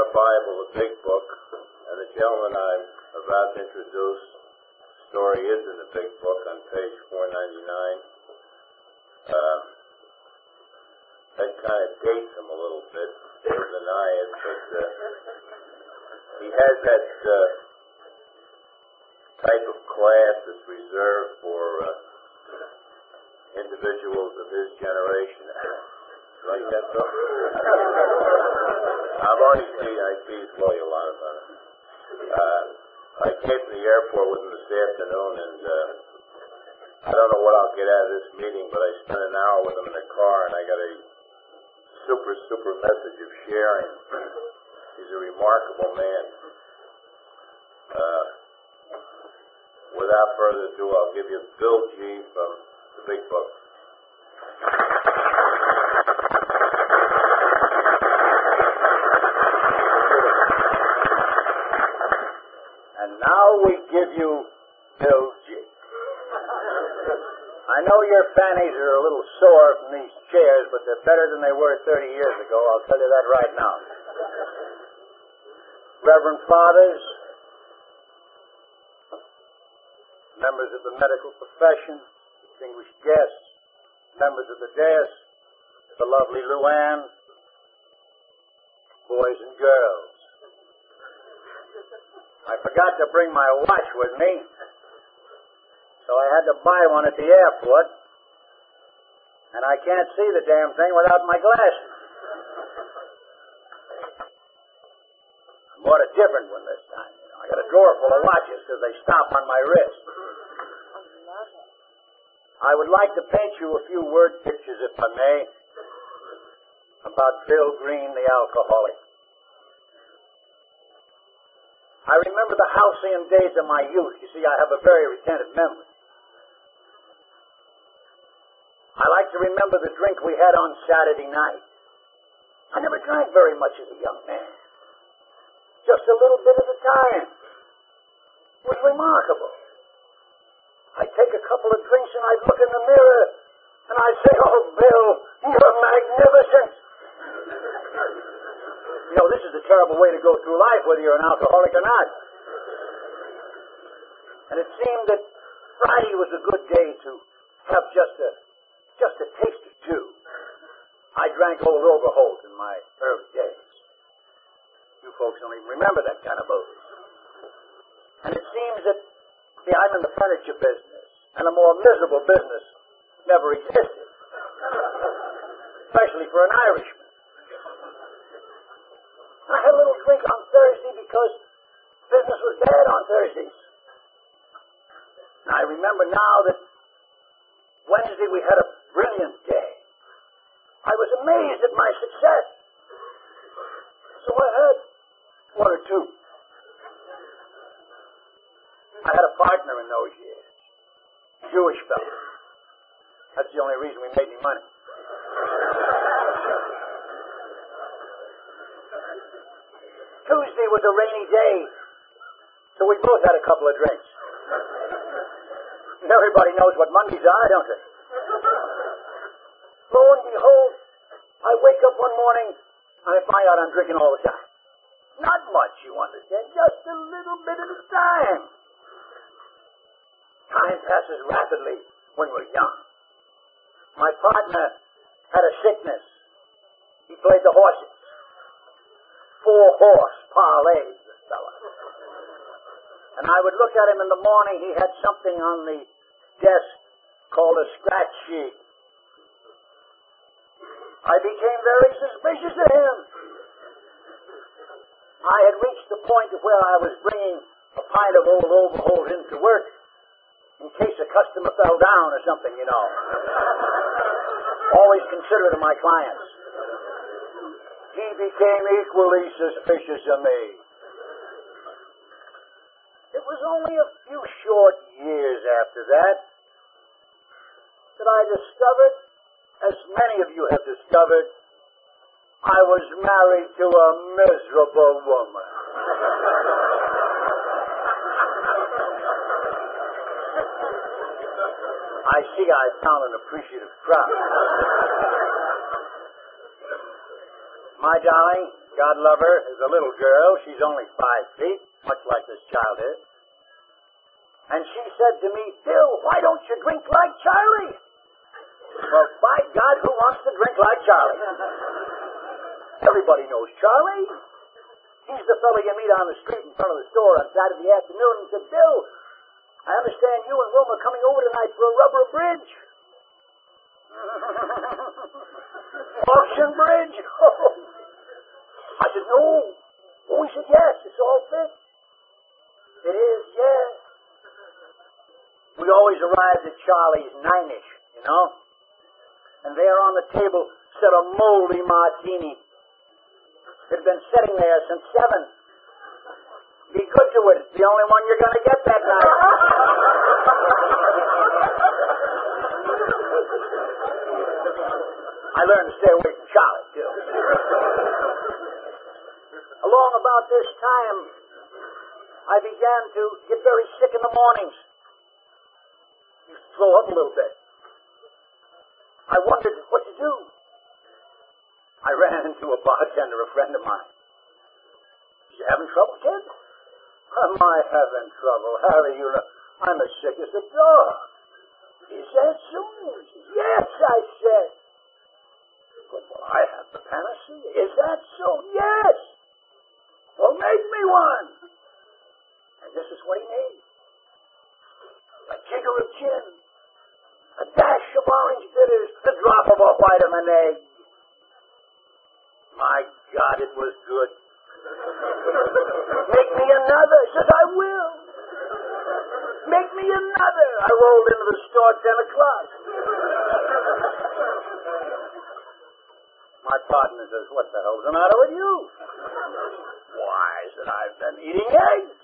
our Bible, the Big Book, and the gentleman I'm about to introduce, the story is in the Big Book on page 499. That kind of dates him a little bit. He'll deny it, but he has that type of class that's reserved for individuals of his generation. Like that, though? I tease Willie a lot about it. I came to the airport with him this afternoon, and I don't know what I'll get out of this meeting, but I spent an hour with him in the car, and I got a super message of sharing. He's a remarkable man. Without further ado, I'll give you Bill G. from the Big Book. And now we give you Bill G. I know your fannies are a little sore from these chairs, but they're better than they were 30 years ago. I'll tell you that right now. Reverend Fathers, members of the medical profession, distinguished guests, members of the dais, the lovely Luann, boys and girls. I forgot to bring my watch with me, so I had to buy one at the airport, and I can't see the damn thing without my glasses. I bought a different one this time. I got a drawer full of watches because they stop on my wrist. I would like to paint you a few word pictures, if I may, about Bill Green, the alcoholic. I remember the halcyon days of my youth. You see, I have a very retentive memory. I like to remember the drink we had on Saturday night. I never drank very much as a young man. Just a little bit at a time. It was remarkable. I'd take a couple of drinks and I'd look in the mirror and I'd say, "Oh, Bill, you're magnificent." You know, this is a terrible way to go through life, whether you're an alcoholic or not. And it seemed that Friday was a good day to have just a taste or two. I drank Old Overholt in my early days. You folks don't even remember that kind of booze. And it seems that, I'm in the furniture business, and a more miserable business never existed. Especially for an Irishman. I had a little drink on Thursday because business was bad on Thursdays. And I remember now that Wednesday we had a brilliant day. I was amazed at my success. So I had one or two. I had a partner in those years. Jewish fellow. That's the only reason we made any money. Tuesday was a rainy day, so we both had a couple of drinks. And everybody knows what Mondays are, don't they? Lo and behold, I wake up one morning and I find out I'm drinking all the time. Not much, you understand, just a little bit at a time. Time passes rapidly when we're young. My partner had a sickness. He played the horses. 4-horse parlays, this fella. And I would look at him in the morning. He had something on the desk called a scratch sheet. I became very suspicious of him. I had reached the point of where I was bringing a pint of Old Overholt into work in case a customer fell down or something, you know. Always considerate of my clients. He became equally suspicious of me. It was only a few short years after that I discovered, as many of you have discovered, I was married to a miserable woman. I see I found an appreciative crowd. My darling, God lover is a little girl. She's only 5 feet, much like this child is. And she said to me, Bill, why don't you drink like Charlie? Well, by God, who wants to drink like Charlie? Everybody knows Charlie. He's the fellow you meet on the street in front of the store on Saturday afternoon and said, Bill, I understand you and Wilma are coming over tonight for a rubber bridge. Auction bridge? I said, no. Oh, he said, yes, it's all fixed. It is, yes. We always arrived at Charlie's 9-ish, you know. And there on the table sat a moldy martini. It had been sitting there since 7. Be good to it. It's the only one you're going to get that night. I learned to stay away from Charlie, too. Along about this time, I began to get very sick in the mornings. Used to throw up a little bit. I wondered what to do. I ran into a bartender, a friend of mine. You having trouble, kid? Am I having trouble? Harry, you know, I'm as sick as a dog. Is that so? Yes, I said. But, well, I have the panacea. Is that so? Yes. Well, make me one. And this is what he made. A jigger of gin, a dash of orange bitters, a drop of a vitamin egg. My God, it was good. Make me another. He says, I will. Make me another. I rolled into the store at 10 o'clock. My partner says, what the hell's the matter with you? Why, I said, I've been eating eggs.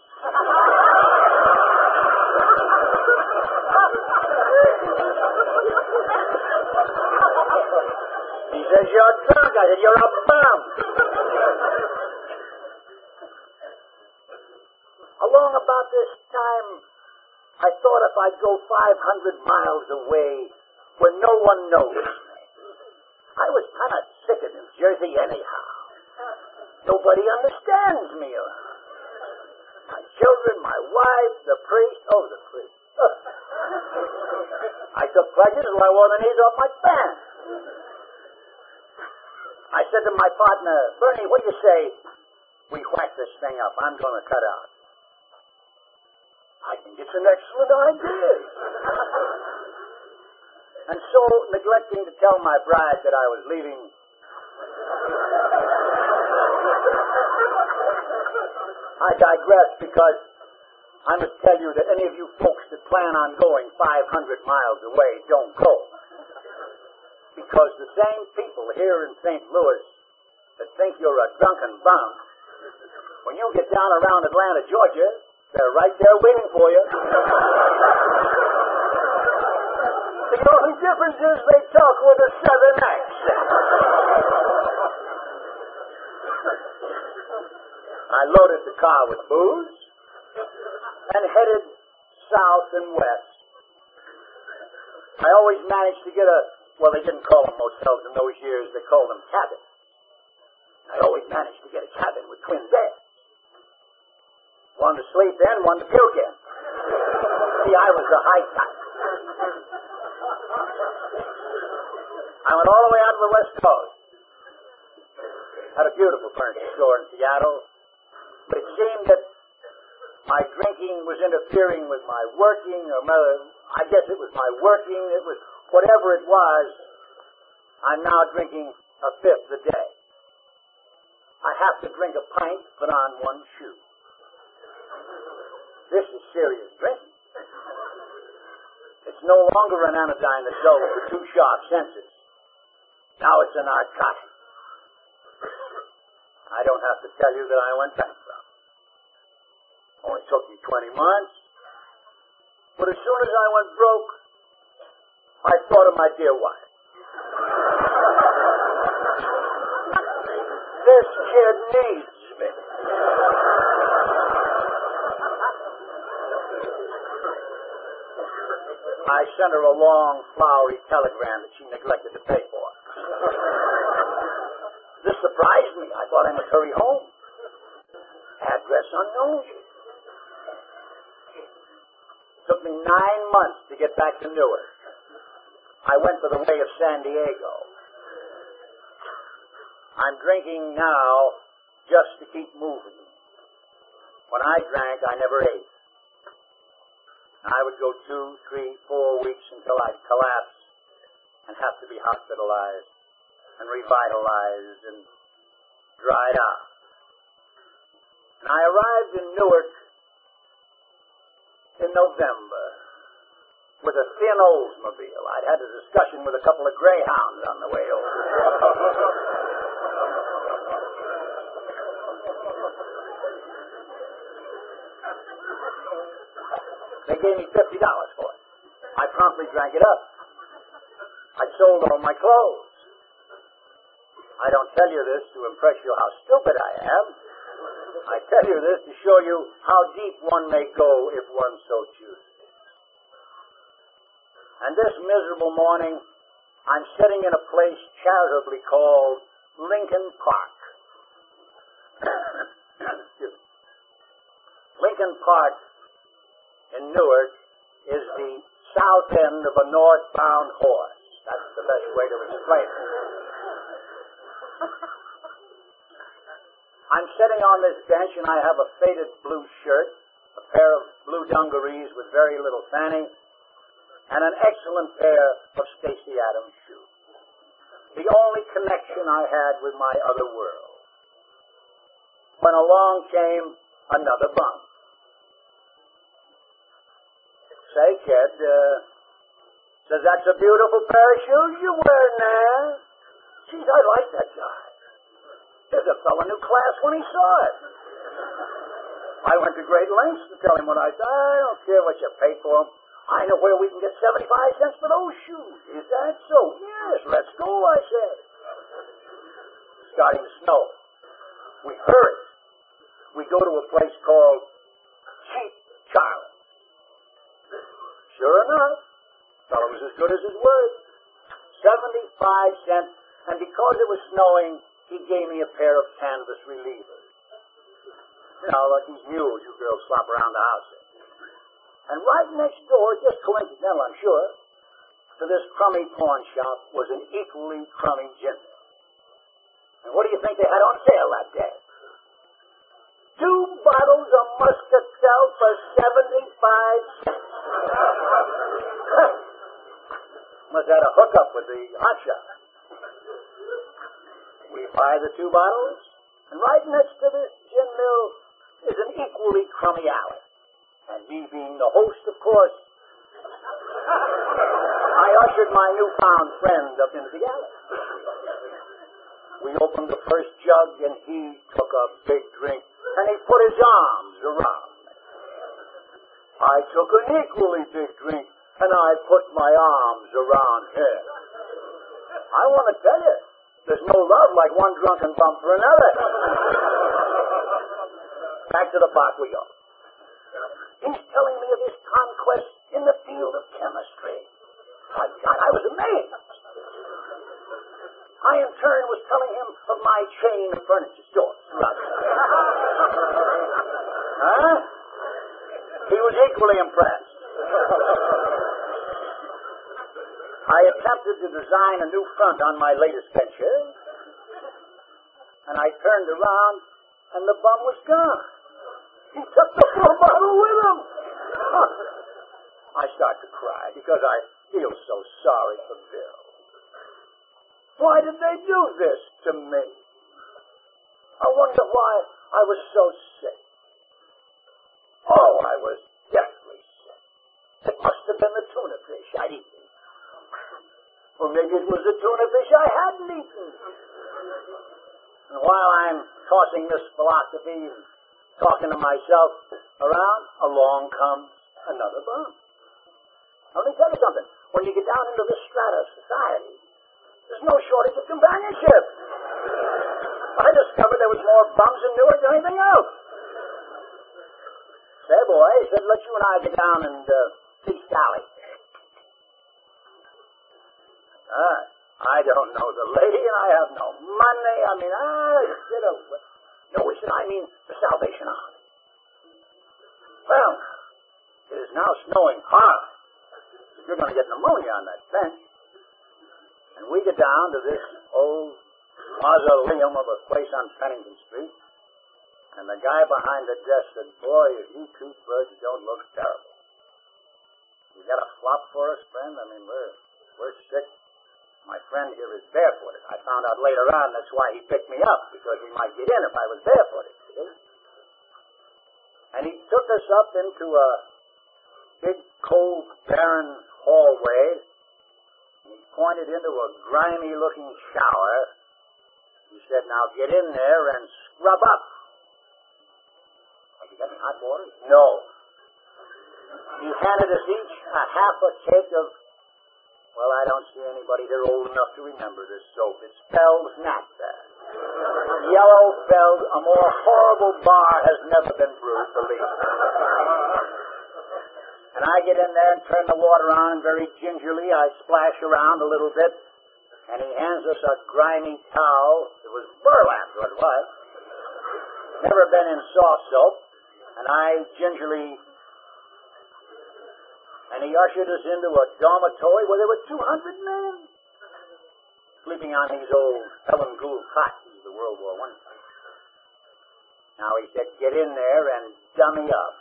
He says, you're drunk. I said, you're a bum. Along about this time, I thought if I'd go 500 miles away where no one knows me. I was kind of sick of New Jersey anyhow. Nobody understands me. My children, my wife, the priest. Oh, the priest. I took pledges till I wore the knees off my pants. I said to my partner, Bernie, what do you say we whack this thing up? I'm going to cut out. I think it's an excellent idea. And so, neglecting to tell my bride that I was leaving, I digress because I must tell you that any of you folks that plan on going 500 miles away don't go. Because the same people here in St. Louis that think you're a drunken bum, when you get down around Atlanta, Georgia, they're right there waiting for you. The only difference is they talk with a southern accent. I loaded the car with booze and headed south and west. I always managed to get well, they didn't call them motels in those years, they called them cabins. I always managed to get a cabin with twin beds. One to sleep in, one to puke in. See, I was the high type. I went all the way out to the West Coast. Had a beautiful furniture store in Seattle. But it seemed that my drinking was interfering with my working, or I guess it was my working, it was whatever it was. I'm now drinking a fifth a day. I have to drink a pint, put on one shoe. This is serious drinking. It's no longer an anodyne that dulls the too sharp senses. Now it's a narcotic. I don't have to tell you that I went bankrupt. Only took me 20 months. But as soon as I went broke, I thought of my dear wife. This kid needs me. I sent her a long, flowery telegram that she neglected to pay for. This surprised me. I thought I must hurry home. Address unknown. Took me 9 months to get back to Newark. I went for the way of San Diego. I'm drinking now just to keep moving. When I drank, I never ate. I would go 2, 3, 4 weeks until I'd collapse and have to be hospitalized and revitalized and dried out. And I arrived in Newark in November with a thin Oldsmobile. I'd had a discussion with a couple of greyhounds on the way over. They gave me $50 for it. I promptly drank it up. I'd sold all my clothes. I don't tell you this to impress you how stupid I am. I tell you this to show you how deep one may go if one so chooses. And this miserable morning, I'm sitting in a place charitably called Lincoln Park. Lincoln Park in Newark is the south end of a northbound horse. That's the best way to explain it. I'm sitting on this bench and I have a faded blue shirt, a pair of blue dungarees with very little fanning, and an excellent pair of Stacey Adams shoes. The only connection I had with my other world. When along came another bum. Say, kid, says, that's a beautiful pair of shoes you're wearing there. Geez, I like that guy. There's a fellow knew class when he saw it. I went to great lengths to tell him what I thought. I don't care what you pay for them. I know where we can get 75 cents for those shoes. Is that so? Yes, let's go, I said. Starting to snow. We hurry. We go to a place called Cheap Charlie's. Sure enough, the fellow was as good as his word. 75 cents, and because it was snowing, he gave me a pair of canvas relievers. You know, like these mules you girls slop around the house in. And right next door, just coincidental, I'm sure, to this crummy pawn shop was an equally crummy gin mill. And what do you think they had on sale that day? 2 bottles of Muscatel for 75 cents. Must have had a hookup with the hot shop. We buy the 2 bottles, and right next to this gin mill is an equally crummy alley. And me being the host, of course, I ushered my newfound friend up into the alley. We opened the first jug, and he took a big drink, and he put his arms around me. I took an equally big drink, and I put my arms around him. I want to tell you, there's no love like one drunken bum for another. Back to the park we go. He's telling me of his conquest in the field of chemistry. My God, I was amazed. I, in turn, was telling him of my chain of furniture stores. Huh? He was equally impressed. I attempted to design a new front on my latest venture, and I turned around, and the bum was gone. He took the full bottle with him. I start to cry because I feel so sorry for Bill. Why did they do this to me? I wonder why I was so sick. Oh, I was deathly sick. It must have been the tuna fish I'd eaten. Or maybe it was the tuna fish I hadn't eaten. And while I'm tossing this philosophy and talking to myself around, along comes another bum. Let me tell you something. When you get down into this strata of society, there's no shortage of companionship. I discovered there was more bums in Newark than anything else. Say, boy, he said, let you and I get down and see Sally. I don't know the lady, and I have no money. I mean, no, he said, I mean the Salvation Army. Well, it is now snowing hard. You're going to get pneumonia on that bench. And we get down to this old mausoleum of a place on Pennington Street, and the guy behind the desk said, boy, if you two birds don't look terrible. You got a flop for us, friend? I mean, we're sick. My friend here is barefooted. I found out later on that's why he picked me up, because we might get in if I was barefooted. See? And he took us up into a big, cold, barren hallway. He pointed into a grimy-looking shower. He said, now get in there and scrub up. Have you got any hot water? No. He handed us each a half a cake of, well, I don't see anybody here old enough to remember this soap. It's Fell's Nectar. Yellow Feld, a more horrible bar has never been brewed, believe me. And I get in there and turn the water on very gingerly. I splash around a little bit, and he hands us a grimy towel. It was burlap, what it was. Never been in soft soap. And I gingerly... And he ushered us into a dormitory where there were 200 men sleeping on these old Helen Gould cots of the World War I. Now he said, get in there and dummy up.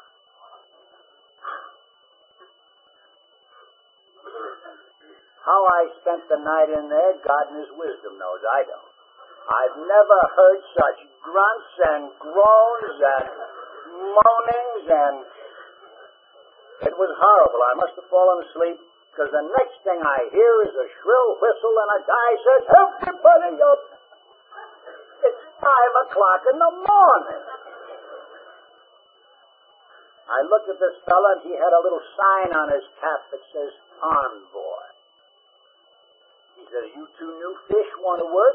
How I spent the night in there, God in His wisdom knows. I don't. I've never heard such grunts and groans and moanings and... It was horrible. I must have fallen asleep, because the next thing I hear is a shrill whistle and a guy says, everybody up! It's 5 o'clock in the morning. I looked at this fella, and he had a little sign on his cap that says, Envoy. He says, you two new fish want to work?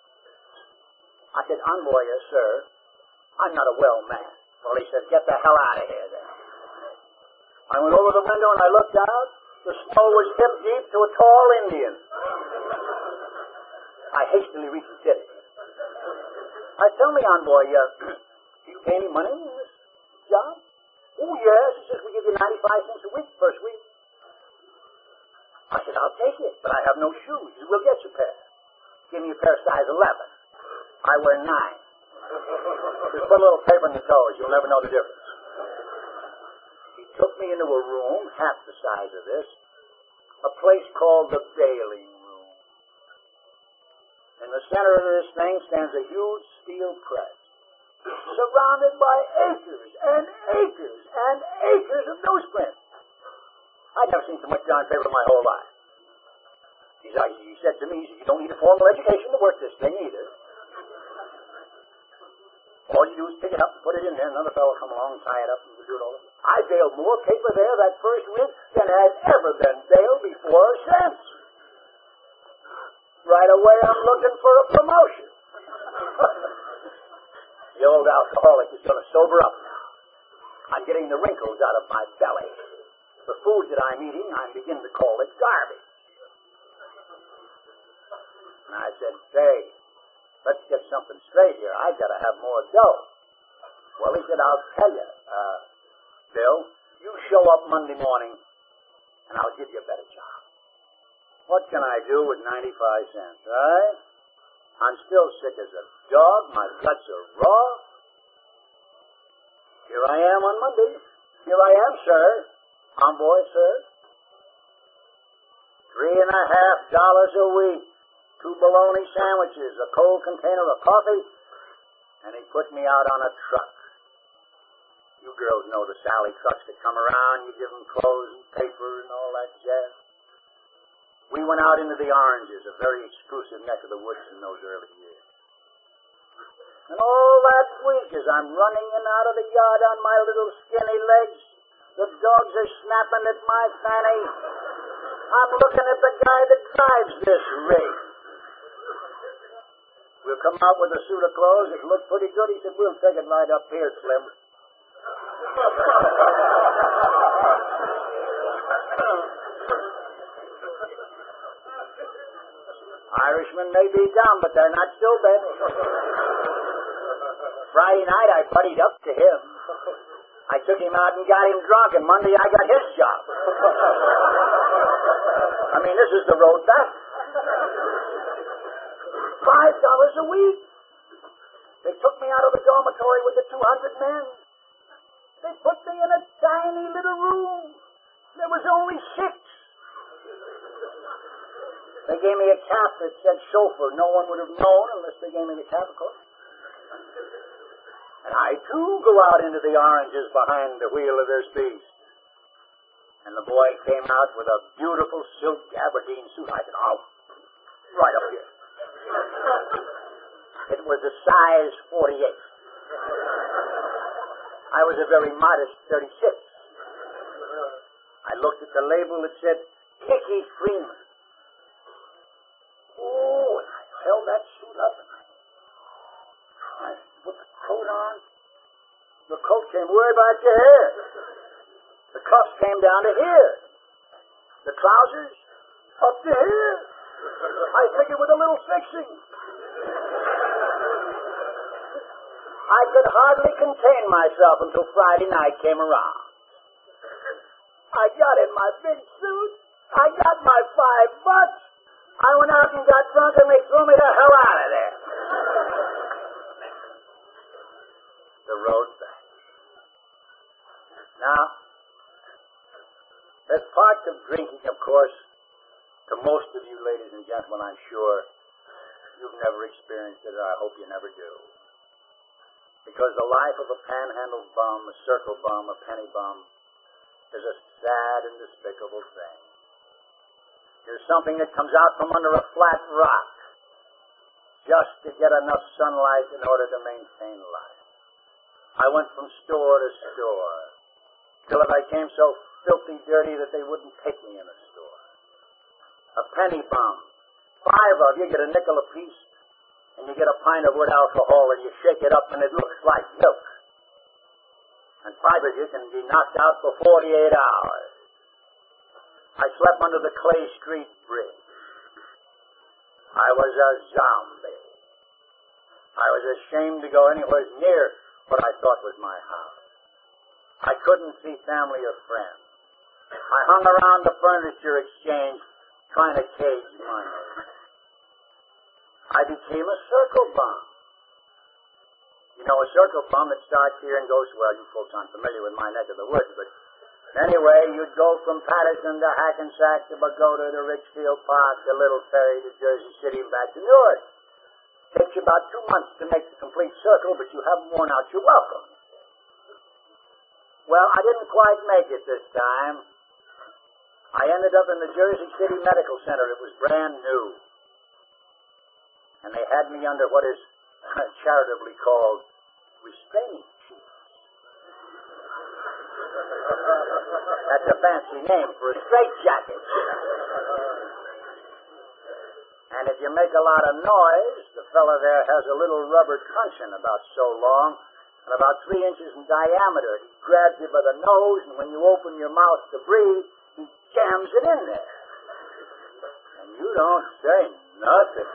I said, Envoy, yes, sir. I'm not a well man. Well, he said, get the hell out of here, then. I went over the window and I looked out. The snow was hip deep to a tall Indian. I hastily reached the city. Tell me, Envoy, do you pay any money in this job? Oh, yes. He says, we give you 95 cents a week first week. I said, I'll take it, but I have no shoes. He said, we'll get you a pair. Give me a pair size 11. I wear 9. Just put a little paper in the toes. You'll never know the difference. Took me into a room half the size of this, a place called the Bailing Room. In the center of this thing stands a huge steel press, surrounded by acres and acres and acres of newsprint. I'd never seen so much brown paper in my whole life. He said to me, you don't need a formal education to work this thing either. All you do is pick it up and put it in there, and another fellow will come along and tie it up, and we'll do it all over. I bailed more paper there that first week than had ever been bailed before or since. Right away, I'm looking for a promotion. The old alcoholic is going to sober up now. I'm getting the wrinkles out of my belly. The food that I'm eating, I'm beginning to call it garbage. And I said, hey, let's get something straight here. I've got to have more dough. Well, he said, I'll tell you, Bill, you show up Monday morning, and I'll give you a better job. What can I do with 95 cents, right? I'm still sick as a dog. My guts are raw. Here I am on Monday. Here I am, sir. Envoy, sir. $3.50 a week. 2 bologna sandwiches, a cold container of coffee, and he put me out on a truck. You girls know the Sally trucks that come around. You give them clothes and paper and all that jazz. We went out into the Oranges, a very exclusive neck of the woods in those early years. And all that week, as I'm running in and out of the yard on my little skinny legs, the dogs are snapping at my fanny. I'm looking at the guy that drives this rig. We'll come out with a suit of clothes. It looked pretty good. He said, we'll take it right up here, Slim. Irishmen may be dumb, but they're not stupid. Friday night, I buddied up to him. I took him out and got him drunk, and Monday I got his job. I mean, this is the road back. $5 a week. They took me out of the dormitory with the 200 men. They put me in a tiny little room. There was only 6. They gave me a cap that said chauffeur. No one would have known unless they gave me the cap, of course. And I, too, go out into the oranges behind the wheel of this beast. And the boy came out with a beautiful silk gabardine suit. I said, oh, right up here. It was a size 48. I was a very modest 36. I looked at the label that said, Hickey Freeman. Oh, and I held that suit up and I put the coat on. The coat came way back to here. The cuffs came down to here. The trousers up to here. I figured with a little fixing. I could hardly contain myself until Friday night came around. I got in my big suit. I got my $5. I went out and got drunk and they threw me the hell out of there. The road back. Now, there's parts of drinking, of course, to most of you ladies and gentlemen, I'm sure, you've never experienced it, or I hope you never do. Because the life of a panhandle bum, a circle bum, a penny bum, is a sad and despicable thing. There's something that comes out from under a flat rock just to get enough sunlight in order to maintain life. I went from store to store till I became so filthy dirty that they wouldn't take me in a store. A penny bum. 5 of you get a nickel apiece, and you get a pint of wood alcohol, and you shake it up, and it looks like milk. And 5 of you can be knocked out for 48 hours. I slept under the Clay Street Bridge. I was a zombie. I was ashamed to go anywhere near what I thought was my house. I couldn't see family or friends. I hung around the furniture exchange trying to cage money. I became a circle bum. You know, a circle bum that starts here and goes, well, you folks aren't familiar with my neck of the woods, but anyway, you'd go from Patterson to Hackensack to Pagoda to Richfield Park to Little Ferry to Jersey City and back to Newark. Takes you about 2 months to make the complete circle, but you haven't worn out your welcome. Well, I didn't quite make it this time. I ended up in the Jersey City Medical Center. It was brand new. And they had me under what is charitably called restraining chiefs. That's a fancy name for a straitjacket. And if you make a lot of noise, the fellow there has a little rubber truncheon about so long and about 3 inches in diameter. He grabs you by the nose, and when you open your mouth to breathe, he jams it in there. And you don't say nothing.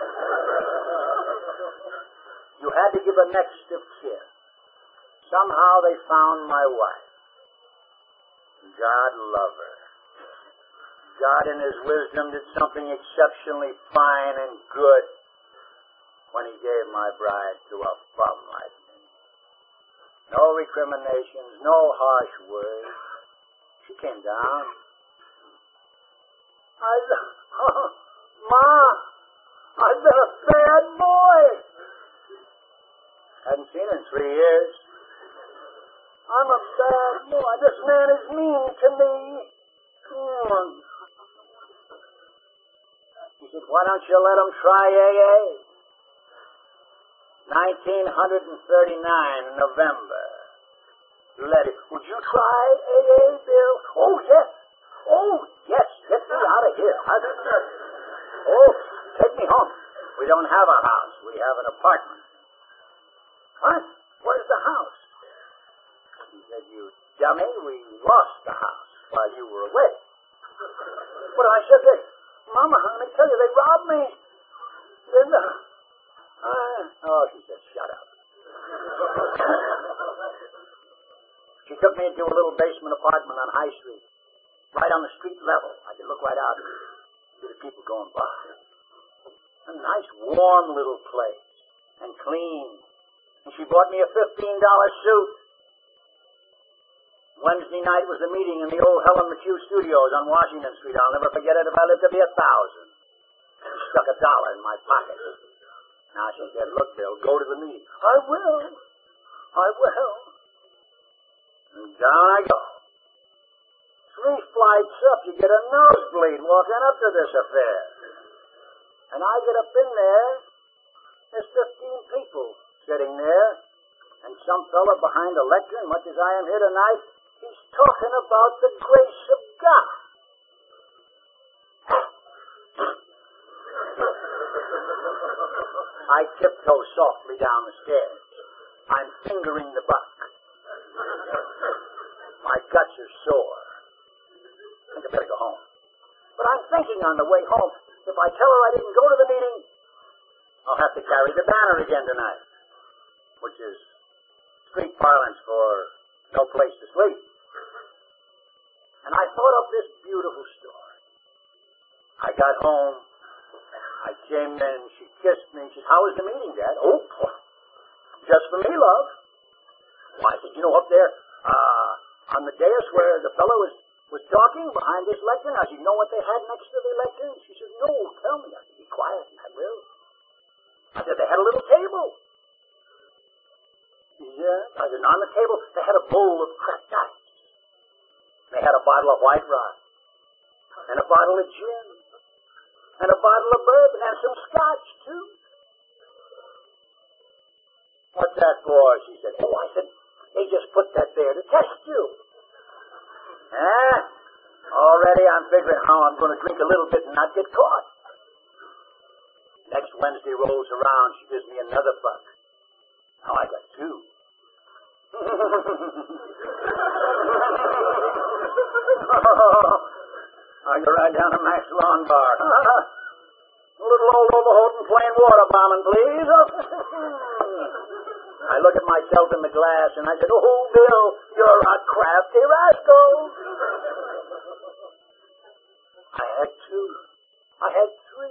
You had to give a next of kin. Somehow they found my wife. God love her. God in his wisdom did something exceptionally fine and good when he gave my bride to a bum like me. No recriminations, no harsh words. She came down. Ma, I've been a bad boy. Hadn't seen her in 3 years. I'm a bad boy. This man is mean to me. He said, why don't you let him try AA? 1939, November. Let it. Would you try AA, Bill? Oh, yes. Oh, yes. Get me out of here. Oh, take me home. We don't have a house. We have an apartment. What? Where's the house? He said, you dummy, we lost the house while you were away. What I said, Mama, let me tell you, they robbed me. said, she said, shut up. She took me into a little basement apartment on High Street, right on the street level. I could look right out and see the people going by. A nice, warm little place, and clean. And she bought me a $15 suit. Wednesday night was the meeting in the old Helen McHugh Studios on Washington Street. I'll never forget it if I live to be 1,000. She stuck $1 in my pocket. Now she said, look, Bill, go to the meeting. I will. And down I go. 3 flights up, you get a nosebleed walking up to this affair. And I get up in there, there's 15 people sitting there, and some fella behind a lectern, much as I am here tonight, he's talking about the grace of God. I tiptoe softly down the stairs. I'm fingering the buck. My guts are sore. I think I better go home. But I'm thinking on the way home, if I tell her I didn't go to the meeting, I'll have to carry the banner again tonight, which is street parlance for no place to sleep. And I thought of this beautiful story. I got home. I came in. She kissed me. She said, how was the meeting, Dad? Oh, just for me, love. Well, I said, you know, up there on the dais where the fellow was talking behind this lectern, I said, you know what they had next to the lectern? She said, no, tell me. I said, be quiet. I will. I said, they had a little table. Yeah. I said, on the table, they had a bowl of cracked ice. They had a bottle of White Rock, and a bottle of gin, and a bottle of bourbon, and some scotch, too. What's that for? She said. Oh, I said, they just put that there to test you. Already I'm figuring how I'm going to drink a little bit and not get caught. Next Wednesday rolls around, she gives me another buck. Now I got 2. I go right down to Max Lawn Bar. A little old overcoat and plain water bombing, please. I look at myself in the glass and I said, oh, Bill, you're a crafty rascal. I had 2. I had 3.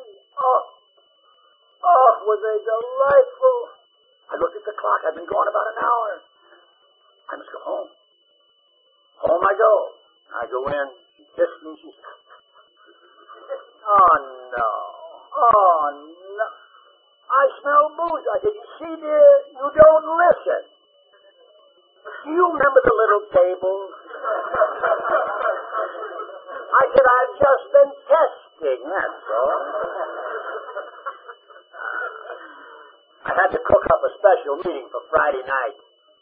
Oh, were they delightful. I looked at the clock. I'd been gone about an hour. I must go home. Home I go. I go in. She kissed me. She said, oh, no. I smell booze. I said, you see, dear, you don't listen. Do you remember the little table? I said, I've just been testing, that's all. I had to cook up a special meeting for Friday night.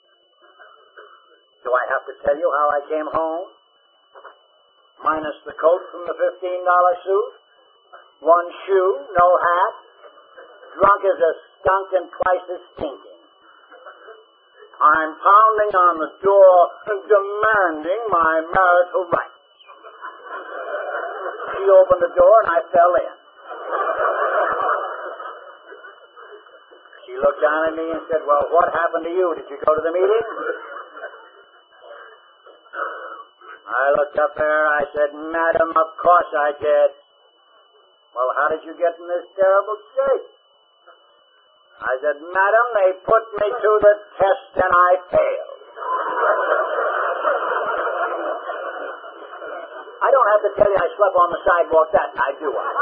Do I have to tell you how I came home? Minus the coat from the $15 suit, 1 shoe, no hat, drunk as a skunk and twice as stinking. I'm pounding on the door and demanding my marital rights. She opened the door and I fell in. She looked down at me and said, well, what happened to you? Did you go to the meeting? I looked up there. I said, Madam, of course I did. Well, how did you get in this terrible shape? I said, Madam, they put me to the test and I failed. I don't have to tell you I slept on the sidewalk that night, do I?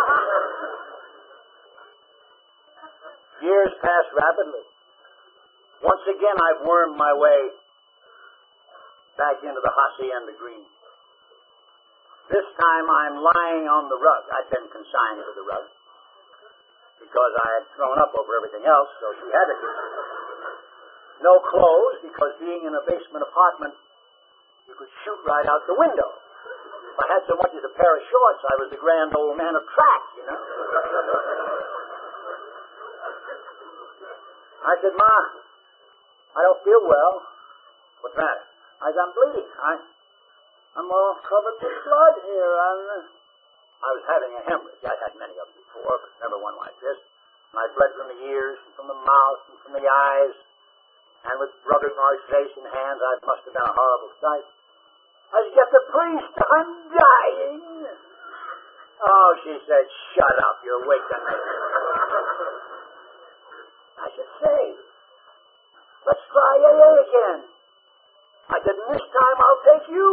Years pass rapidly. Once again, I've wormed my way back into the Hacienda Green. This time I'm lying on the rug. I'd been consigned to the rug because I had thrown up over everything else, so she had to do it. No clothes, because being in a basement apartment, you could shoot right out the window. If I had so much as a pair of shorts, I was the grand old man of track, you know. I said, Ma, I don't feel well. What's the matter? I said, I'm bleeding. I'm all covered with blood here. I was having a hemorrhage. I'd had many of them before, but never one like this. And I bled from the ears and from the mouth and from the eyes. And with rubbing my face and hands, I must have been a horrible sight. I said, "Get the priest, I'm dying." "Oh," she said, "shut up, you're waking me." I said, "Say, let's try AA again." I said, "And this time I'll take you."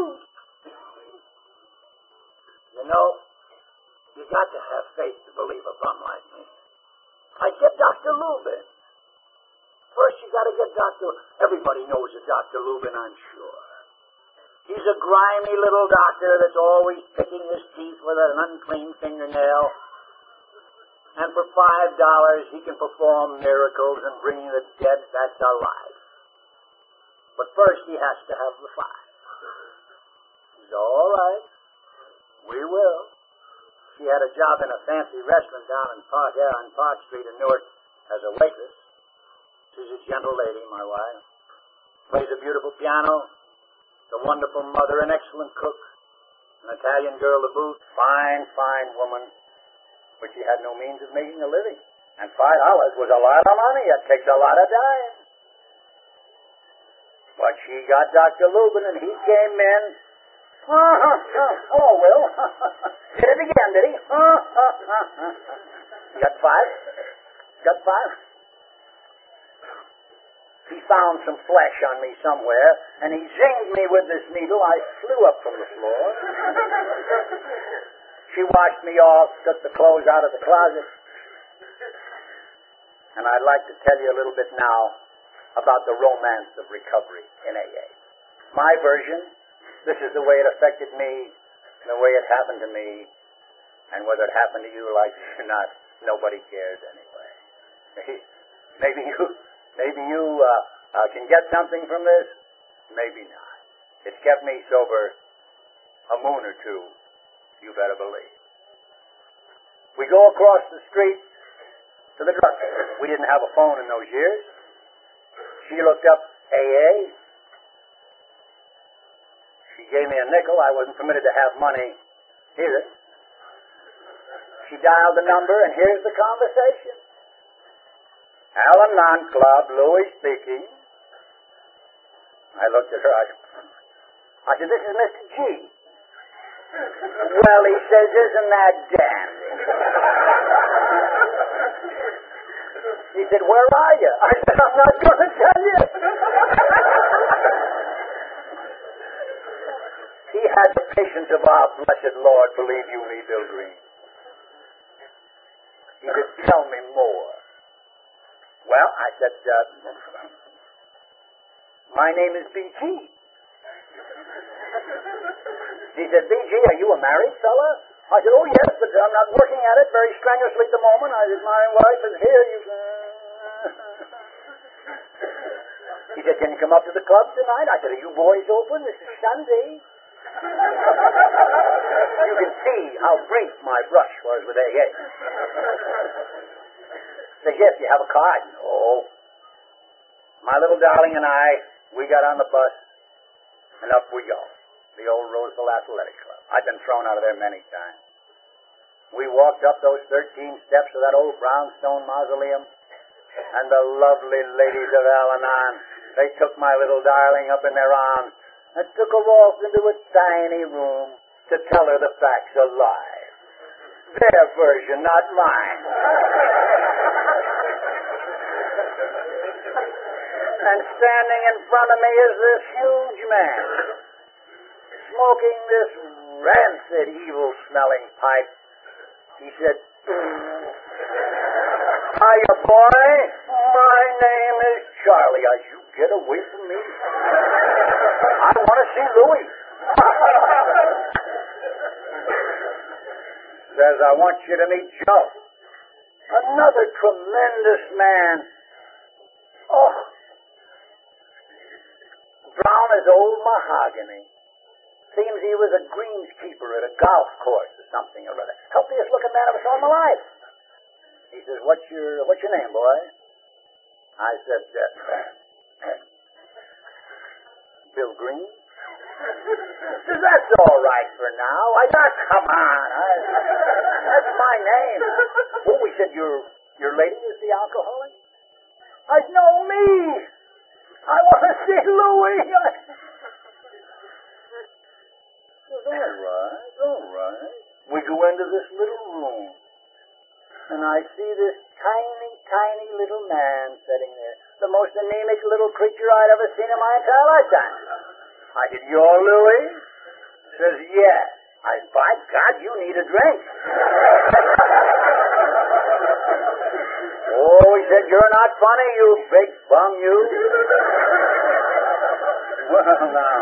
You know, you got to have faith to believe a bum like me. I get Dr. Lubin. First, you got to get everybody knows a Dr. Lubin, I'm sure. He's a grimy little doctor that's always picking his teeth with an unclean fingernail. And for $5, he can perform miracles and bring the dead back to life. But first, he has to have the fire. He's all right. We will. She had a job in a fancy restaurant down in Park Street in Newark as a waitress. She's a gentle lady, my wife. Plays a beautiful piano. A wonderful mother, an excellent cook. An Italian girl to boot. Fine, fine woman. But she had no means of making a living. And $5 was a lot of money. It takes a lot of dimes. But she got Dr. Lubin, and he came in. Hello, Will. Did it again, did he? Got five? He found some flesh on me somewhere, and he zinged me with this needle. I flew up from the floor. She washed me off, took the clothes out of the closet. And I'd like to tell you a little bit now about the romance of recovery in AA. My version, this is the way it affected me, and the way it happened to me, and whether it happened to you like it or not, nobody cares anyway. Maybe you can get something from this, maybe not. It's kept me sober a moon or two, you better believe. We go across the street to the drugstore. We didn't have a phone in those years. She looked up AA. She gave me a nickel. I wasn't permitted to have money either. She dialed the number, and here's the conversation. Al-Anon Club, Louis speaking. I looked at her. I said, "This is Mr. G." "Well," he says, "isn't that dandy?" He said, "Where are you?" I said, "I'm not going to tell you." He had the patience of our blessed Lord, believe you me, Bill Green. He said, "Tell me more." Well, I said, "My name is B.G." He said, "B.G., are you a married fella?" I said, "Oh, yes, but I'm not working at it very strenuously at the moment. I said, my wife is here. He said, "Can you come up to the club tonight?" I said, "Are you boys open? This is Sunday." You can see how brief my brush was with AA. He said, "Yes, you have a card?" "No." My little darling and I, we got on the bus, and up we go. The old Roseville Athletic Club. I've been thrown out of there many times. We walked up those 13 steps of that old brownstone mausoleum, and the lovely ladies of Al-Anon, they took my little darling up in their arms and took her off into a tiny room to tell her the facts alive. Their version, not mine. And standing in front of me is this huge man, smoking this rancid, evil-smelling pipe. He said, "Hiya, boy. My name is Charlie." You get away from me. I want to see Louis. Says, "I want you to meet Joe." Another tremendous man. Oh, brown as old mahogany. Seems he was a greenskeeper at a golf course or something or other. Healthiest looking man I ever saw in my life. He says, what's your name, boy?" I said, "Bill Green." He says, "That's all right for now." I said, "Come on. That's my name." "Oh," he said, Your lady is the alcoholic? No, me! I want to see Louie! All right. We go into this little room, and I see this tiny little man sitting there. The most anemic little creature I'd ever seen in my entire lifetime. I said, "You're Louie?" Says, "Yeah." By God, you need a drink. Oh, he said, "You're not funny, you big bum, you." Well, now,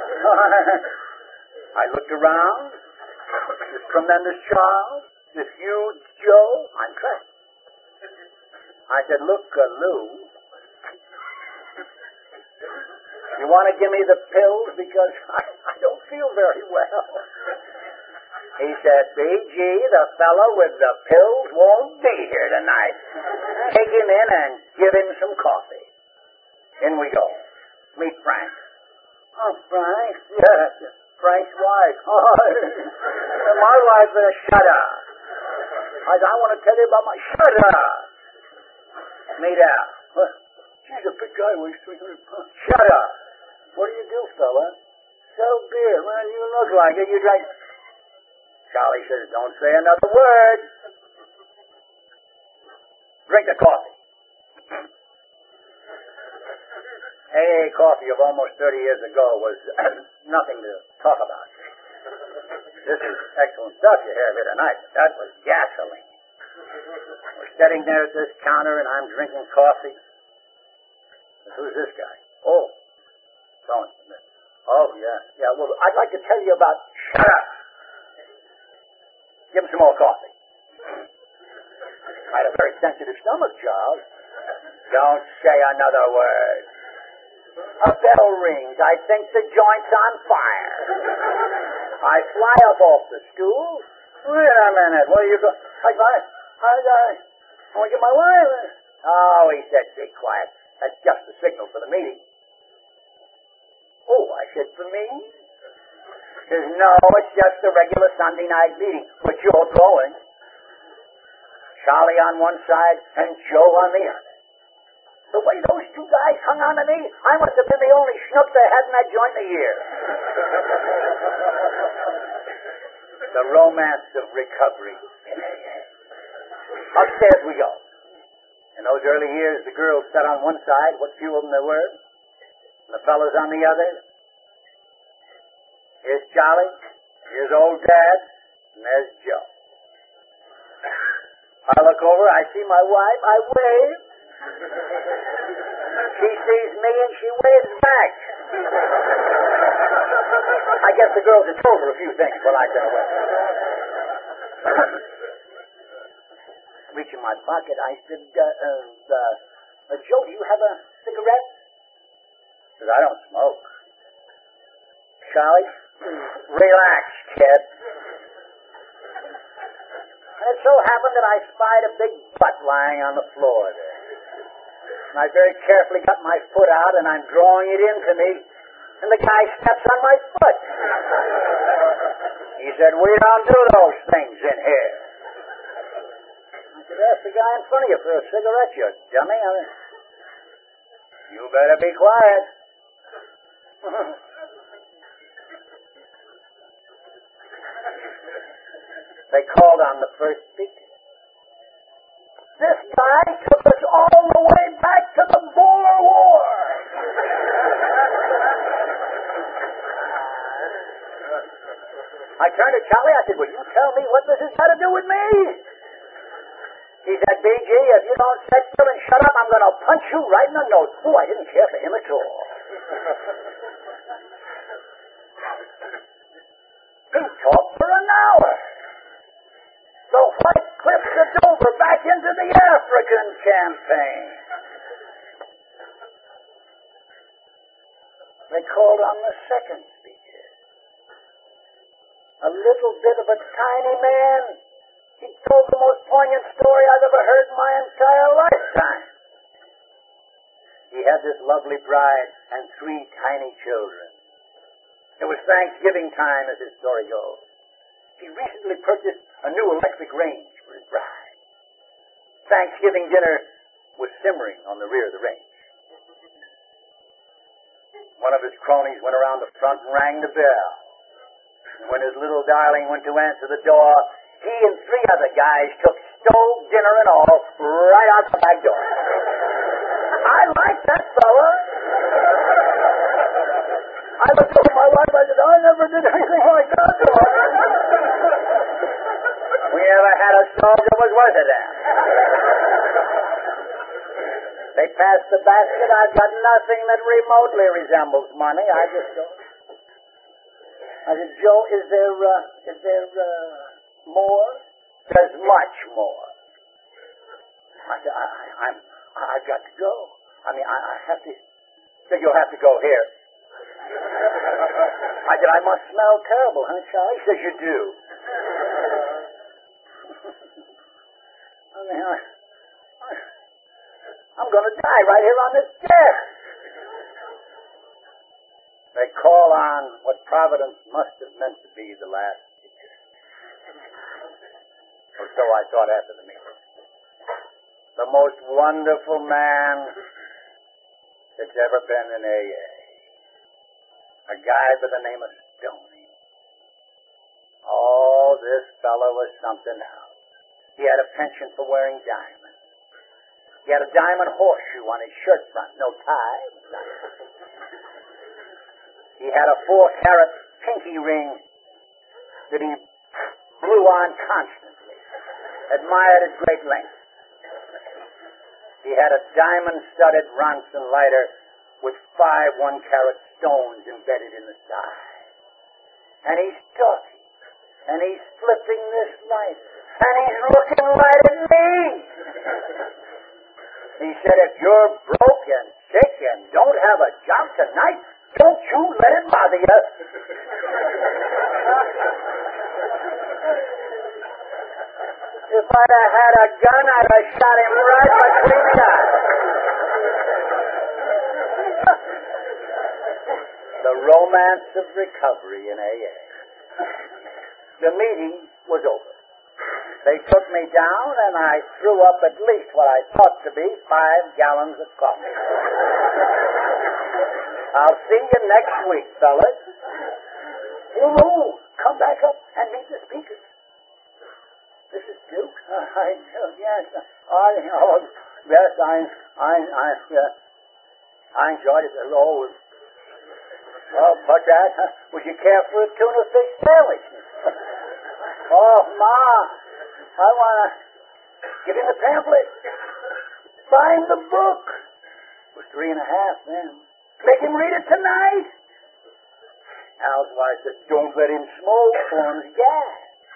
I looked around. This tremendous Charles, this huge Joe. I'm trapped. I said, "Look, Lou, you want to give me the pills because I don't feel very well." He said, "BG, the fellow with the pills won't be here tonight. Take him in and give him some coffee." In we go. Meet Frank. "Oh, Frank?" "Yes, Frank's wife." "My wife is shut up." I want to tell you about my... Shut up. Meet Al. "She's a big guy, weighs 300 pounds. Shut up. What do you do, fella?" "Sell beer." "Man, you look like it. You drink..." Charlie says, "Don't say another word. Drink the coffee." AA coffee of almost 30 years ago was nothing to talk about. This is excellent stuff you have here tonight. That was gasoline. We're sitting there at this counter, and I'm drinking coffee. Who's this guy? Oh, Sorensen. Oh, yeah. Well, I'd like to tell you about... Shut up. Give him some more coffee. I had a very sensitive stomach, Charles. Don't say another word. A bell rings. I think the joint's on fire. I fly up off the stool. Wait a minute. Where are you going? I want to get my wife. Oh, he said, "Be quiet. That's just the signal for the meeting." Oh, I said, "For me?" He says, "No, it's just the regular Sunday night meeting, but you're going." Charlie on one side and Joe on the other. The way those two guys hung on to me, I must have been the only schnook they had in that joint in a year. The romance of recovery. Upstairs we go. In those early years, the girls sat on one side, what few of them there were, and the fellows on the other. Here's Charlie, here's old Dad, and there's Joe. I look over, I see my wife, I wave. She sees me and she waves back. I guess the girls had told her a few things while I'd been away. Reach in my pocket, I said, "Joe, do you have a cigarette?" He said, "I don't smoke." "Charlie, relax, kid." And it so happened that I spied a big butt lying on the floor there. And I very carefully got my foot out, and I'm drawing it into me, and the guy steps on my foot. He said, "We don't do those things in here." I said, "Ask the guy in front of you for a cigarette, you dummy." "You better be quiet." They called on the first speaker. This guy took us all the way back to the Boer War. I turned to Charlie. I said, "Will you tell me what this has got to do with me?" He said, "BG, if you don't sit still and shut up, I'm going to punch you right in the nose." Oh, I didn't care for him at all. He talked for an hour. The White Cliffs of Dover back into the African campaign. They called on the second speaker. A little bit of a tiny man. He told the most poignant story I've ever heard in my entire lifetime. He had this lovely bride and 3 tiny children. It was Thanksgiving time, as his story goes. He recently purchased a new electric range for his bride. Thanksgiving dinner was simmering on the rear of the range. One of his cronies went around the front and rang the bell. And when his little darling went to answer the door, he and 3 other guys took stove, dinner, and all right out the back door. I like that fella. I looked over my wife, I said, I never did anything like that. We never had a stove that was worth it then. They passed the basket. I've got nothing that remotely resembles money. I just go. I said, Joe, is there more? There's much more. I said, I've got to go. I mean, I have to. So you'll have to go here. I said, I must smell terrible, huh, Charlie? He says, you do. I mean, I'm going to die right here on this chair. They call on what Providence must have meant to be the last teacher. Or so I thought after the meeting. The most wonderful man that's ever been in AA. A guy by the name of Stoney. Oh, this fellow was something else. He had a penchant for wearing diamonds. He had a diamond horseshoe on his shirt front. No tie. He had a 4-carat pinky ring that he blew on constantly. Admired at great length. He had a diamond-studded Ronson lighter with 5 1-carat stones embedded in the side. And he's talking. And he's flipping this light. And he's looking right at me. He said, if you're broke and sick and don't have a job tonight, don't you let it bother you. If I'd have had a gun, I'd have shot him right between the eyes. The romance of recovery in AA. The meeting was over. They took me down, and I threw up at least what I thought to be 5 gallons of coffee. I'll see you next week, fellas. Oh, come back up and meet the speakers. This is Duke. Yes. I enjoyed it. Oh, but that. Would you care for a tuna fish sandwich? Oh, Ma, I want to give him the pamphlet. Buy him the book. It was 3.5 then. Make him read it tonight. Al's wife said, don't let him smoke, forms gas.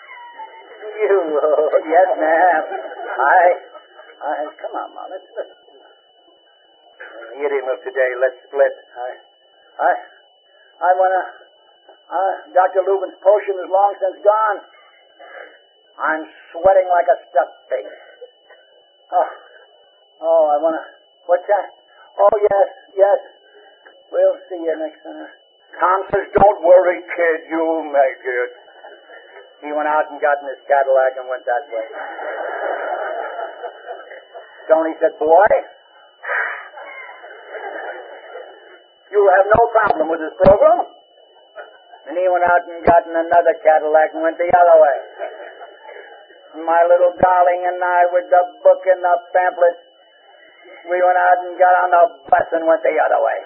Yes, ma'am. Come on, Ma, let's. The idiom of today, let's split. I want to. Dr. Lubin's potion is long since gone. I'm sweating like a stuck pig. I want to. What's that? Oh, yes. We'll see you next summer. Tom says, don't worry, kid, you'll make it. He went out and got in his Cadillac and went that way. Tony said, boy, you'll have no problem with this program. And he went out and got in another Cadillac and went the other way. And my little darling and I, with the book and the pamphlet, we went out and got on the bus and went the other way.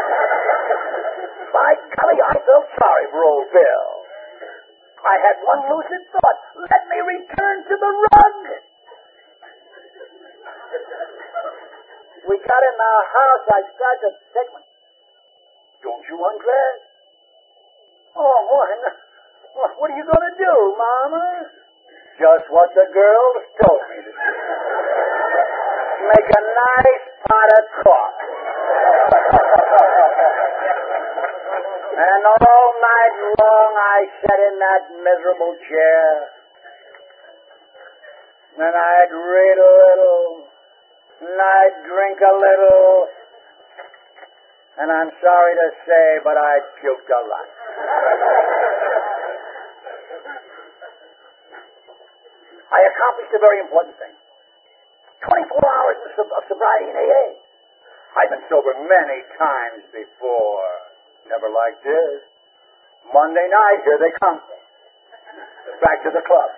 By golly, I felt sorry for old Bill. I had one lucid thought. Let me return to the rug. We got in the house. I started to take my... Don't you undress? Oh, what are you going to do, Mama? Just what the girls told me to do. Make a nice pot of coffee. And all night long I sat in that miserable chair. And I'd read a little. And I'd drink a little. And I'm sorry to say, but I puked a lot. I accomplished a very important thing. 24 hours of sobriety in AA. I've been sober many times before. Never like this. Monday night, here they come. Back to the club.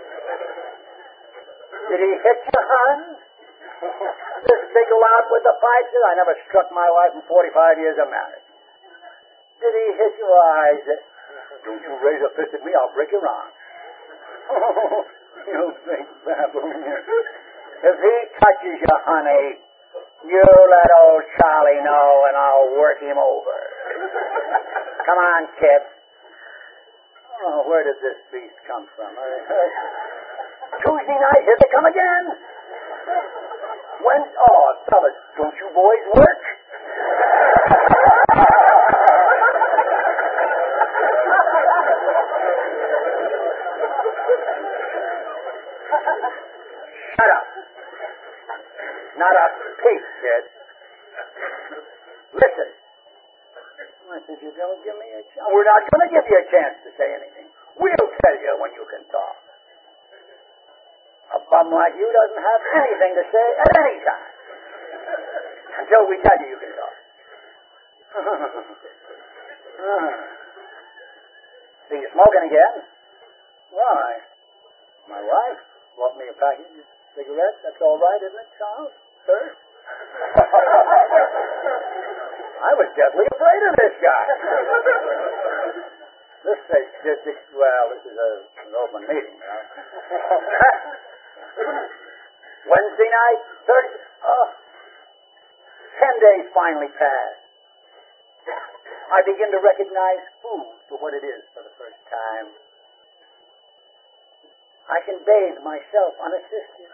Did he hit you, hon? This big lout with the pipes? I never struck my wife in 45 years of marriage. Did he hit you? I said, don't you raise a fist at me, I'll break your arm. Oh, you big baboon. If he touches you, honey, you let old Charlie know and I'll work him over. Come on, kid. Oh, where did this beast come from? Tuesday night, here they come again. When? Oh, fellas, don't you boys work? Shut up. Not a peep, kid. Listen. I said, you don't give me a chance. We're not going to give you a chance to say anything. We'll tell you when you can talk. A bum like you doesn't have anything to say at any time. Until we tell you can talk. See you smoking again? Why? My wife bought me a package of cigarettes. That's all right, isn't it, Charles? Sir? I was deathly afraid of this guy. This is an open meeting now. Wednesday night, Thursday, 10 days finally passed. I begin to recognize food for what it is for the first time. I can bathe myself unassisted.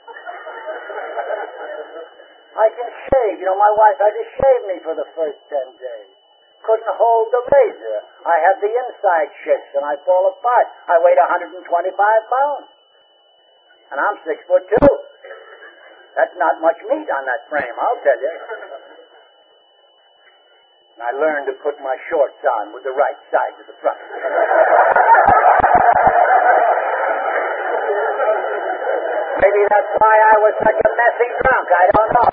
I can shave. You know, my wife had to shave me for the first 10 days. Couldn't hold the razor. I have the inside shifts and I fall apart. I weighed 125 pounds. And I'm 6'2". That's not much meat on that frame, I'll tell you. And I learned to put my shorts on with the right side to the front. Maybe that's why I was such a messy drunk. I don't know.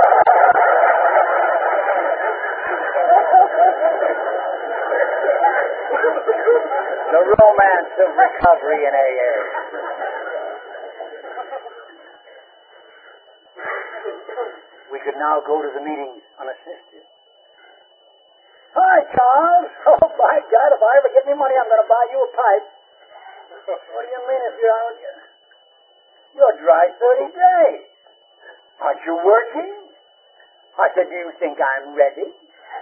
The romance of recovery in AA. We could now go to the meetings unassisted. Hi, Charles. Oh, by God, if I ever get any money, I'm going to buy you a pipe. What do you mean if you're out here? You're dry 30 days. Aren't you working? I said, do you think I'm ready?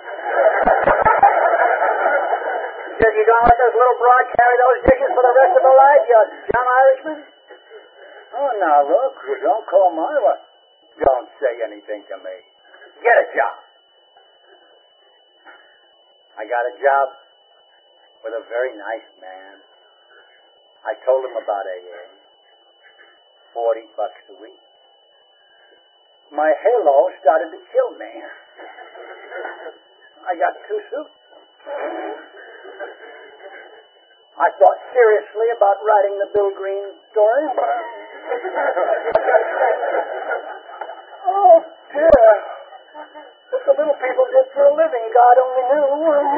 He said, you gonna let this little broad carry those dishes for the rest of her life, you dumb Irishman? Oh, now, look, don't call my wife. Don't say anything to me. Get a job. I got a job with a very nice man. I told him about AA. $40 a week. My halo started to kill me. I got 2 suits. I thought seriously about writing the Bill Green story. Oh, dear. What the little people did for a living, God only knew.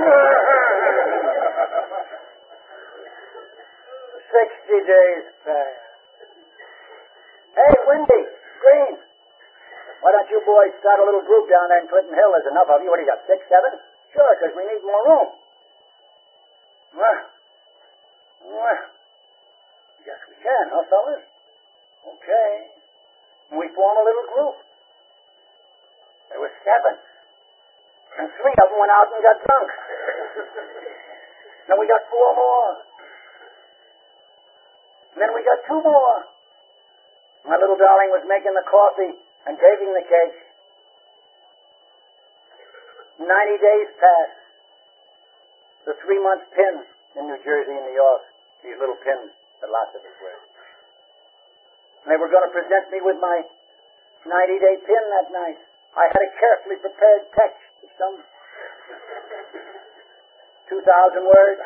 60 days passed. Hey, Wendy, Green, why don't you boys start a little group down there in Clinton Hill? There's enough of you. What do you got, 6, 7? Sure, because we need more room. Well, yes we can, huh, fellas? Okay. We form a little group. There were 7. And 3 of them went out and got drunk. Then we got 4 more. And then we got 2 more. My little darling was making the coffee and taking the cake. 90 days passed. The 3-month pin in New Jersey and New York. These little pins that lots of us wear. And they were going to present me with my 90-day pin that night. I had a carefully prepared text of some 2,000 words.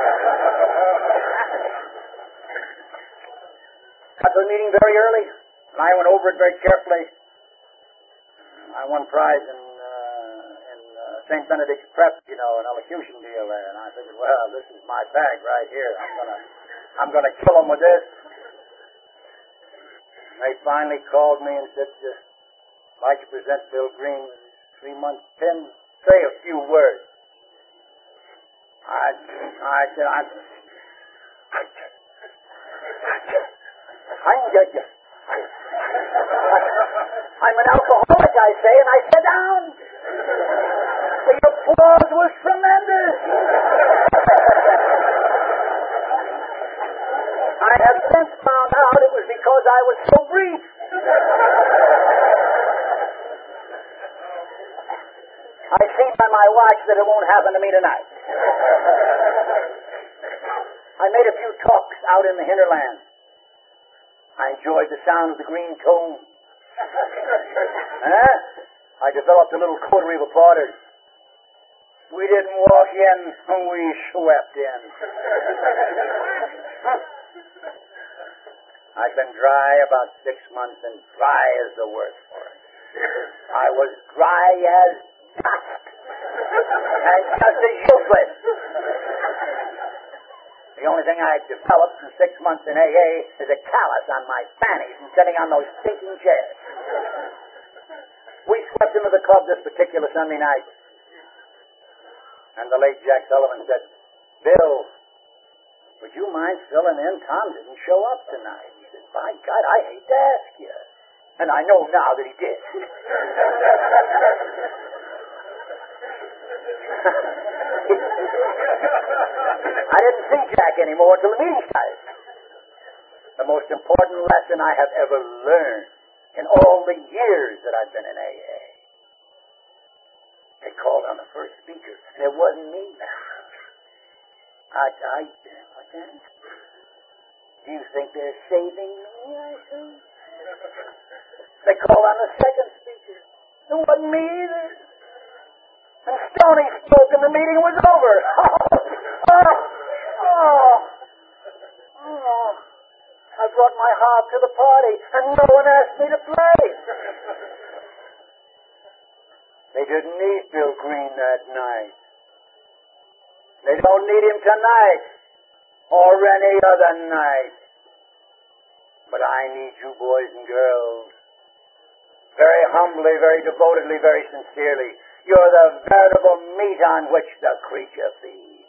Got to the meeting very early. And I went over it very carefully. I won prize in St. Benedict's Prep, an elocution deal there. And I figured, well, this is my bag right here. I'm gonna kill him with this. And they finally called me and said, I'd like to present Bill Green with his 3-month pin. Say a few words. I said, I'm an alcoholic, I say, and I sat down. The applause was tremendous. I have since found out it was because I was so brief. I see by my watch that it won't happen to me tonight. I made a few talks out in the hinterland. I enjoyed the sound of the green tone. I developed a little coterie of applauders. We didn't walk in, we swept in. I've been dry about 6 months, and dry is the word for it. I was dry as dust, and just as useless. The only thing I've developed in 6 months in AA is a callus on my fannies from sitting on those stinking chairs. We swept into the club this particular Sunday night, and the late Jack Sullivan said, Bill, would you mind filling in? Tom didn't show up tonight. He said, by God, I hate to ask you. And I know now that he did. I didn't see Jack anymore until the meeting started. The most important lesson I have ever learned in all the years that I've been in AA. They called on the first speaker, and it wasn't me. Do you think they're saving me, I say? They called on the second speaker. It wasn't me either. And Stoney spoke and the meeting was over. I brought my harp to the party and no one asked me to play. They didn't need Bill Green that night. They don't need him tonight or any other night. But I need you boys and girls. Very humbly, very devotedly, very sincerely. You're the veritable meat on which the creature feeds.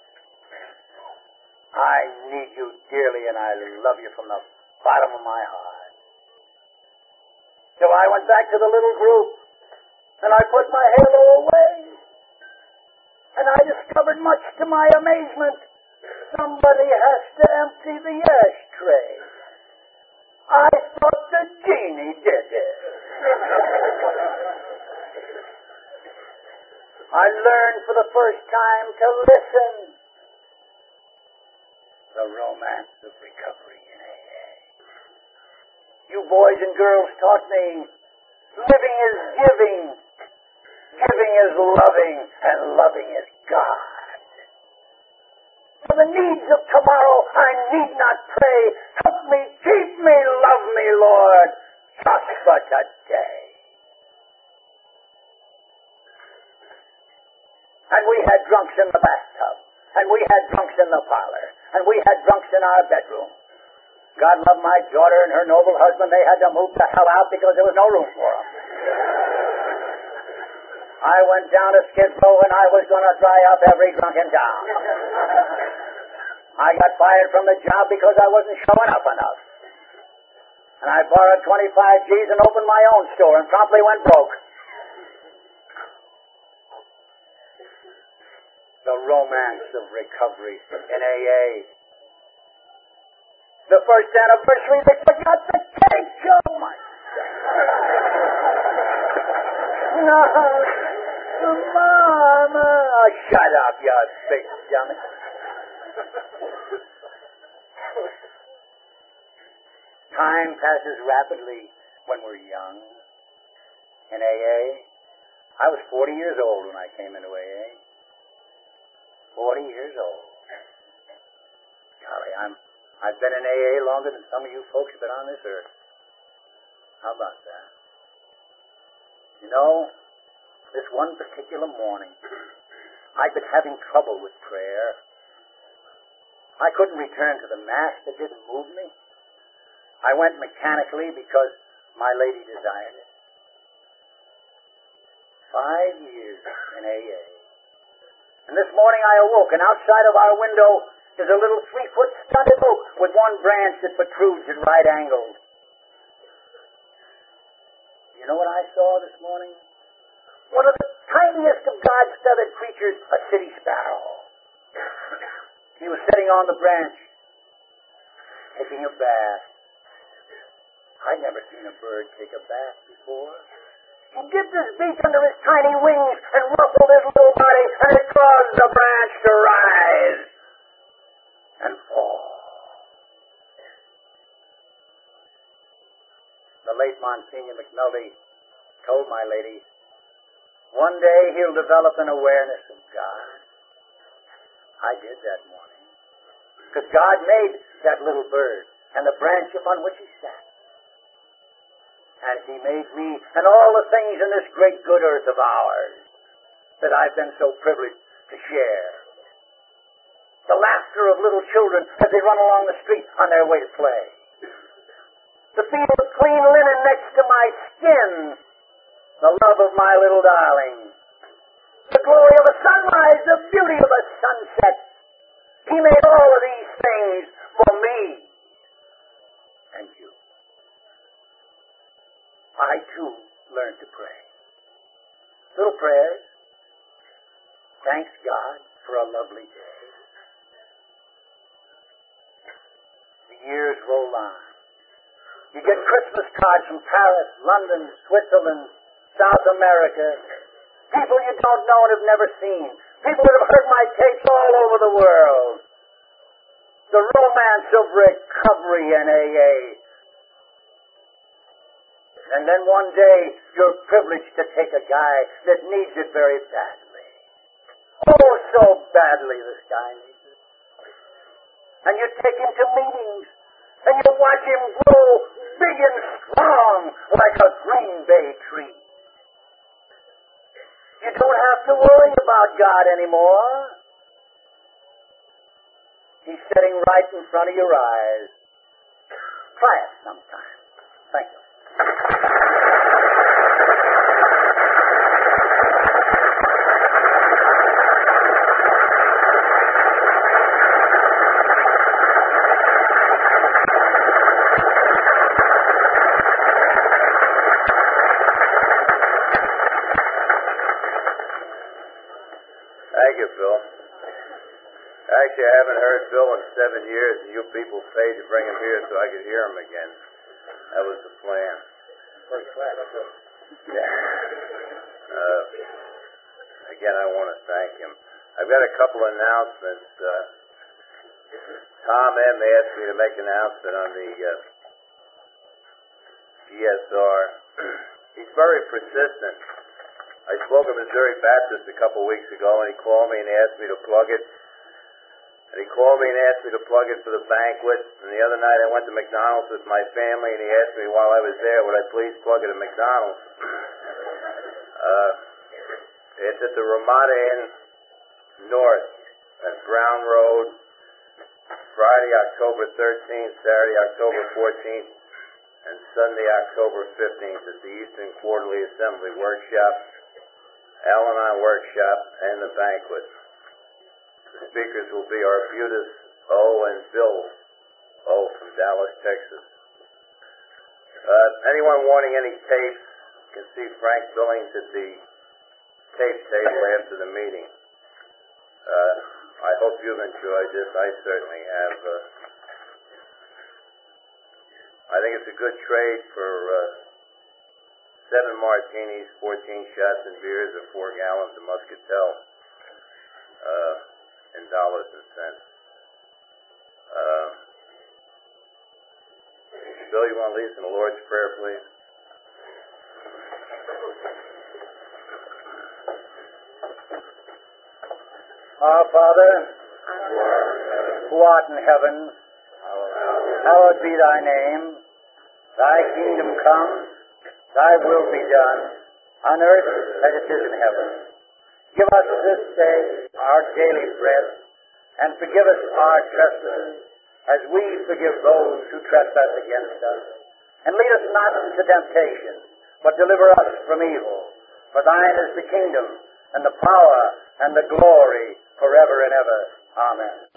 I need you dearly, and I love you from the bottom of my heart. So I went back to the little group, and I put my halo away. And I discovered, much to my amazement, somebody has to empty the ashtray. I thought the genie did it. I learned for the first time to listen. The romance of recovery in AA. You boys and girls taught me living is giving, giving is loving, and loving is God. For the needs of tomorrow I need not pray. Help me, keep me, love me, Lord, just for today. And we had drunks in the bathtub, and we had drunks in the parlor, and we had drunks in our bedroom. God love my daughter and her noble husband. They had to move the hell out because there was no room for them. I went down to Skid Row and I was going to dry up every drunk in town. I got fired from the job because I wasn't showing up enough. And I borrowed 25 G's and opened my own store and promptly went broke. The romance of recovery in AA. The first anniversary, they forgot the cake. Oh, my God. No. Mama. Oh, shut up, you big dummy. Time passes rapidly when we're young. In AA, I was 40 years old when I came into AA. 40 years old. Golly, I've been in AA longer than some of you folks have been on this earth. How about that? You know, this one particular morning, I'd been having trouble with prayer. I couldn't return to the Mass that didn't move me. I went mechanically because my lady desired it. 5 years in AA. And this morning I awoke, and outside of our window is a little 3-foot stunted oak with one branch that protrudes at right angles. You know what I saw this morning? One of the tiniest of God's feathered creatures, a city sparrow. He was sitting on the branch, taking a bath. I'd never seen a bird take a bath before. He dipped his beak under his tiny wings and ruffled his little body, and it caused the branch to rise and fall. The late Monsignor McNulty told my lady, one day he'll develop an awareness of God. I did that morning. Because God made that little bird and the branch upon which he sat. And he made me and all the things in this great good earth of ours that I've been so privileged to share. The laughter of little children as they run along the street on their way to play. The feel of clean linen next to my skin. The love of my little darling. The glory of a sunrise, the beauty of a sunset. He made all of these things for me and you. I, too, learned to pray. Little prayers. Thanks God for a lovely day. The years roll on. You get Christmas cards from Paris, London, Switzerland, South America. People you don't know and have never seen. People that have heard my tapes all over the world. The romance of recovery in AA. And then one day, you're privileged to take a guy that needs it very badly. Oh, so badly this guy needs it. And you take him to meetings, and you watch him grow big and strong like a Green Bay tree. You don't have to worry about God anymore. He's sitting right in front of your eyes. Try it sometime. Thank you. Thank you, Phil. Actually, I haven't heard Phil in 7 years, and you people paid to bring him here so I could hear him again. That was the plan. First class. Yeah. Again, I want to thank him. I've got a couple of announcements. Tom M. asked me to make an announcement on the GSR. He's very persistent. I spoke at Missouri Baptist a couple weeks ago, and he called me and asked me to plug it. And he called me and asked me to plug it for the banquet. And the other night I went to McDonald's with my family, and he asked me while I was there, would I please plug it at McDonald's? It's at the Ramada Inn North at Brown Road, Friday, October 13th, Saturday, October 14th, and Sunday, October 15th at the Eastern Quarterly Assembly Workshop, Al-Anon Workshop, and the banquet. The speakers will be Arbutus O. and Bill O. from Dallas, Texas. Anyone wanting any tapes can see Frank Billings at the tape table after the meeting. I hope you've enjoyed this. I certainly have. I think it's a good trade for 7 martinis, 14 shots and beers, or 4 gallons of Muscatel in dollars and cents. Bill, you want to lead us in the Lord's Prayer, please? Our Father, who art in heaven, hallowed be thy name. Thy kingdom come. thy will be done, on earth as it is in heaven. Give us this day our daily bread, and forgive us our trespasses, as we forgive those who trespass against us. And lead us not into temptation, but deliver us from evil. For thine is the kingdom, and the power, and the glory, forever and ever. Amen.